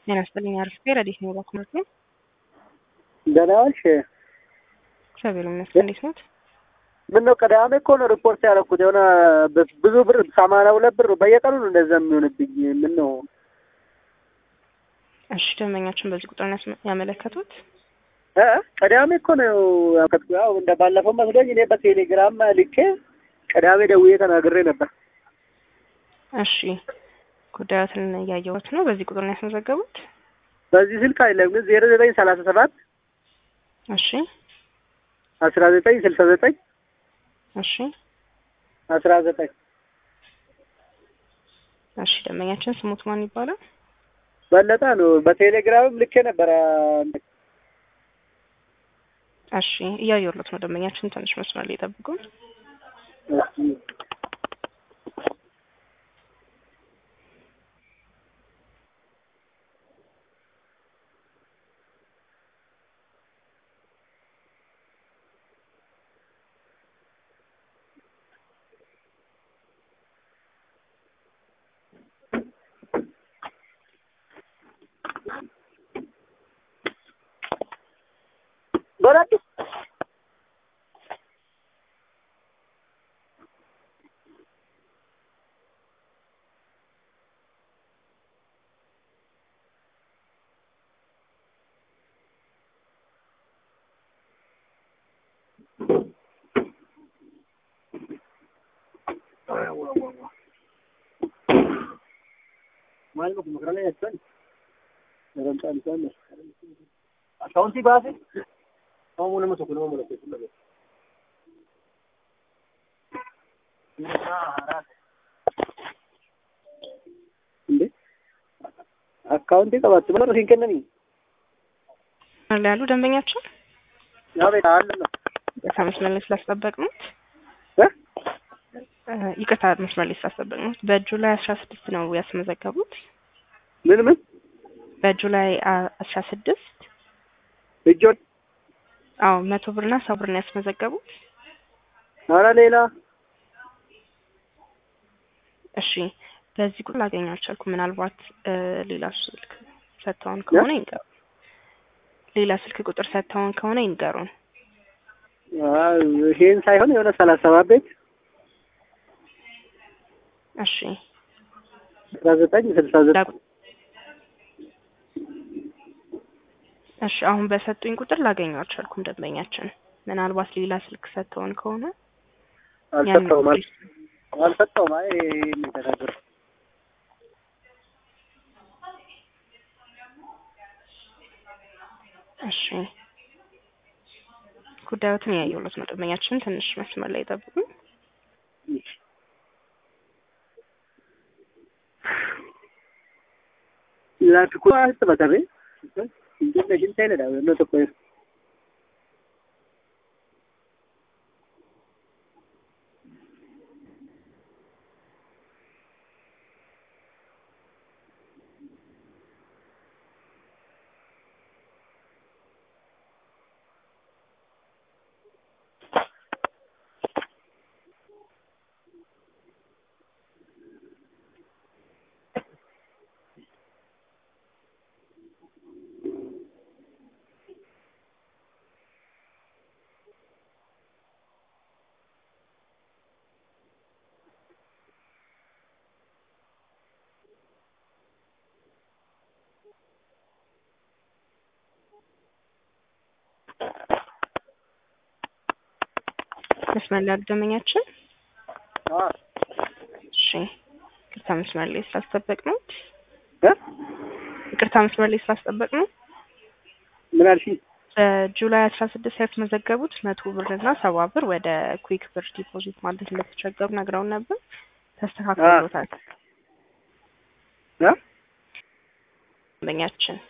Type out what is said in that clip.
ጤና ይስጥልኝ። አሪፍ ረዲት ነው ባኩመት ነው። ደህና ዋልሽ? እግዚአብሔር ይመስገን። እንዴት ነው? ምን ነው ቅዳሜ እኮ ነው ሪፖርት ያደረኩት። የሆነ ብዙ ብር 82 ብር በየቀኑ ነው እንደዛ የሚሆንብኝ። ምን ነው? እሺ ደንበኛችን በዚህ ቁጥር ያመለከቱት? ቅዳሜ እኮ ነው ያው እንደ ባለፈው መስሎኝ እኔ በቴሌግራም ልኬ ቅዳሜ ደውዬ ተናግሬ ነበር። እሺ ጉዳዩን እያየሁት ነው። በዚህ ቁጥር ነው ያስመዘገቡት? በዚህ ስልክ አይደለም ግን 0937 እሺ 1969 እሺ 19 እሺ ደንበኛችን ስሙት ማን ይባላል? በለጠ ነው። በቴሌግራምም ልኬ ነበር። እሺ እያየሁት ነው። ደንበኛችን ትንሽ መስመር ላይ ይጠብቁን። በራቱ ማልኩ መከራ ላይ ያስተን ረምጣን አካውንቲ ባሴ አሁን ነው ተቆሎ ማለት ነው። እንዴ አካውንቲ ተባጥ ማለት ሲንከነኒ ያሉ ደንበኛችን ያቤት አለ ነው በመስመር ላይ ስላስጠበቅነው ይቅርታ መስመር ላይ ስላስጠበቅነው በጁላይ 16 ነው ያስመዘገቡት። ምን በጁላይ 16 እጆን 100 ብርና 100 ብር ነው ያስመዘገቡት። አረ ሌላ እሺ በዚህ ቁጥር ላገኘው አልቻልኩም። ምናልባት ሌላ ስልክ ሰጥተውን ከሆነ ይንገሩ። ሌላ ስልክ ቁጥር ሰጥተውን ከሆነ ይንገሩን። ይሄን ሳይሆን የሆነ 37 ቤት እሺ 1969 እሺ አሁን በሰጡኝ ቁጥር ላገኘው አልቻልኩም። ደንበኛችን ምናልባት ሌላ ስልክ ሰጥተውን ከሆነ አልሰጠውም። አይ ተናገር። እሺ ጉዳዩን ያየሁት ነው። ደንበኛችን ትንሽ መስመር ላይ ጠብቁ። ላትኩ አስተባታሪ ኢንፎርሜሽን ታይለዳ ነው ተቆይ መስመር ላይ ደንበኛችን እሺ ይቅርታ መስመር ላይ ስላስጠበቅነው ምን አልሽ? በጁላይ 16 ያስመዘገቡት 100 ብርና 70 ብር ወደ ኩዊክ ብር ዲፖዚት ማለት እንደተቸገሩ ነግረውን ነበር። ተስተካክሎታል። ደንበኛችን